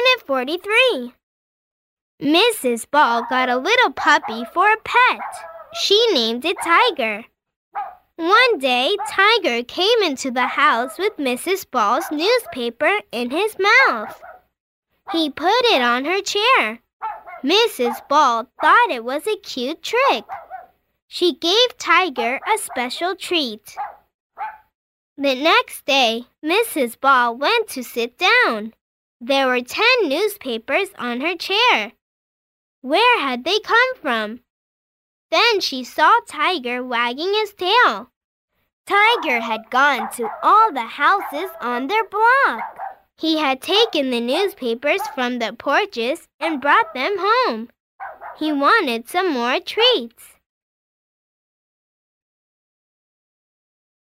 Unit 43. Mrs. Ball got a little puppy for a pet. She named it Tiger. One day, Tiger came into the house with Mrs. Ball's newspaper in his mouth. He put it on her chair. Mrs. Ball thought it was a cute trick. She gave Tiger a special treat. The next day, Mrs. Ball went to sit down. There were 10 newspapers on her chair. Where had they come from? Then she saw Tiger wagging his tail. Tiger had gone to all the houses on their block. He had taken the newspapers from the porches and brought them home. He wanted some more treats.